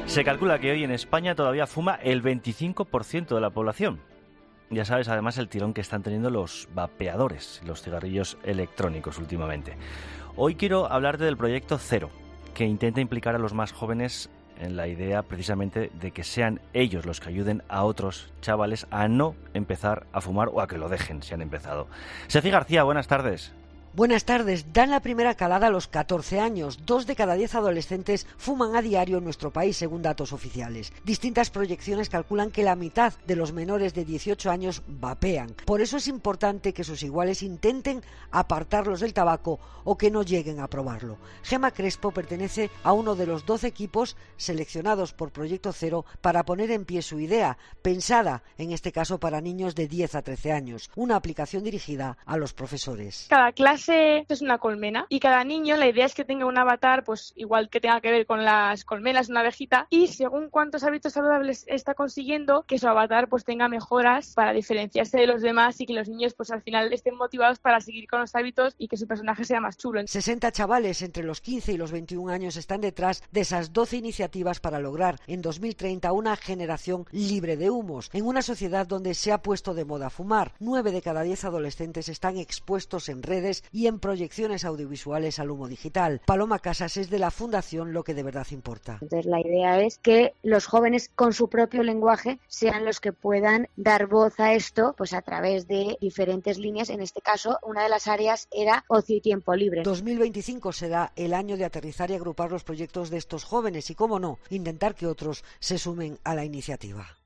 Se calcula que hoy en España todavía fuma el 25% de la población. Ya sabes, además, el tirón que están teniendo los vapeadores, los cigarrillos electrónicos últimamente. Hoy quiero hablarte del proyecto Cero, que intenta implicar a los más jóvenes en la idea precisamente de que sean ellos los que ayuden a otros chavales a no empezar a fumar o a que lo dejen si han empezado. Sefi García, buenas tardes. Buenas tardes. Dan la primera calada a los 14 años. 2 de cada 10 adolescentes fuman a diario en nuestro país, según datos oficiales. Distintas proyecciones calculan que la mitad de los menores de 18 años vapean. Por eso es importante que sus iguales intenten apartarlos del tabaco o que no lleguen a probarlo. Gemma Crespo pertenece a uno de los 12 equipos seleccionados por Proyecto Cero para poner en pie su idea, pensada en este caso para niños de 10 a 13 años. Una aplicación dirigida a los profesores. Cada clase es una colmena y cada niño, la idea es que tenga un avatar, pues igual que tenga que ver con las colmenas, una abejita, y según cuántos hábitos saludables está consiguiendo, que su avatar pues tenga mejoras para diferenciarse de los demás y que los niños pues al final estén motivados para seguir con los hábitos y que su personaje sea más chulo. 60 chavales entre los 15 y los 21 años están detrás de esas 12 iniciativas para lograr en 2030 una generación libre de humos, en una sociedad donde se ha puesto de moda fumar. 9 de cada 10 adolescentes están expuestos en redes y en proyecciones audiovisuales al humo digital. Paloma Casas es de la Fundación Lo que de verdad importa. Entonces la idea es que los jóvenes con su propio lenguaje sean los que puedan dar voz a esto pues a través de diferentes líneas. En este caso, una de las áreas era ocio y tiempo libre. 2025 será el año de aterrizar y agrupar los proyectos de estos jóvenes y, cómo no, intentar que otros se sumen a la iniciativa.